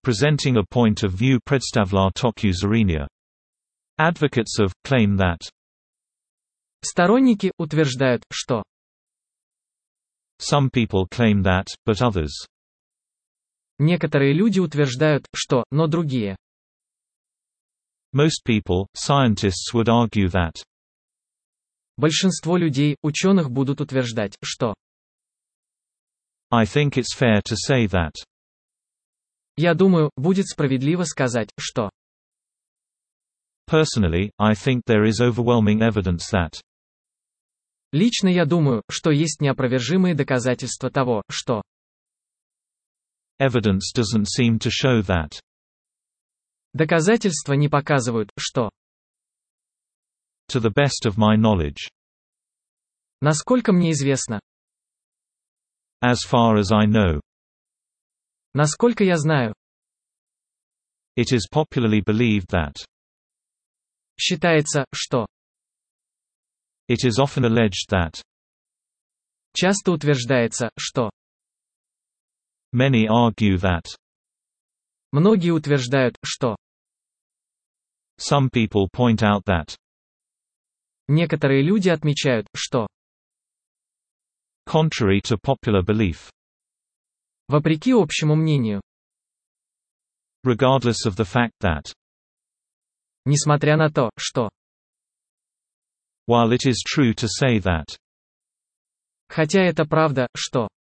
Presenting a point of view przedstawia toku zrenia. Advocates of claim that. Сторонники утверждают, что. Some people claim that, but others. Некоторые люди утверждают, что, но другие. Most people, scientists would argue that. Большинство людей, ученых будут утверждать, что. I think it's fair to say that. Я думаю, будет справедливо сказать, что. Personally, I think there is overwhelming evidence that. Лично я думаю, что есть неопровержимые доказательства того, что. Evidence doesn't seem to show that. Доказательства не показывают, что. To the best of my knowledge. Насколько мне известно. As far as I know. Насколько я знаю. It is popularly believed that. Считается, что. It is often alleged that. Часто утверждается, что. Many argue that. Многие утверждают, что. Some people point out that. Некоторые люди отмечают, что. Contrary to popular belief. Вопреки общему мнению. Regardless of the fact that. Несмотря на то, что. While it is true to say that. Хотя это правда, что.